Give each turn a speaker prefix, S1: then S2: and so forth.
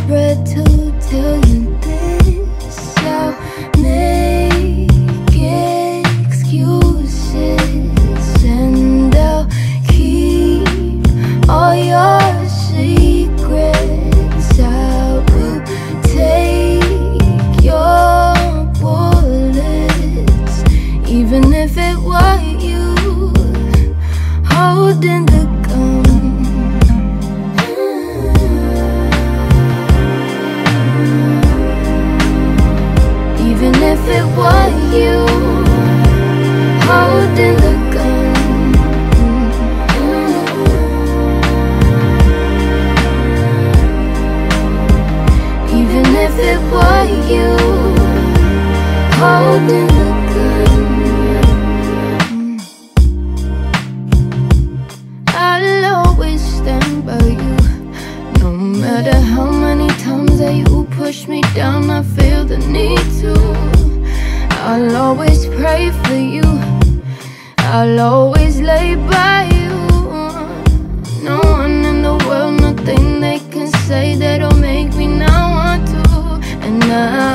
S1: desperate to tell you this. I'll make excuses and I'll keep all your secrets. I will take your bullets, even if it were you holding the gun. Even if it were you holding the gun. Even if it were you holding the gun. I'll always stand by you, no matter how many times that you push me down. I feel the need to. I'll always pray for you, I'll always lay by you. No one in the world, nothing they can say that'll make me not want to. And I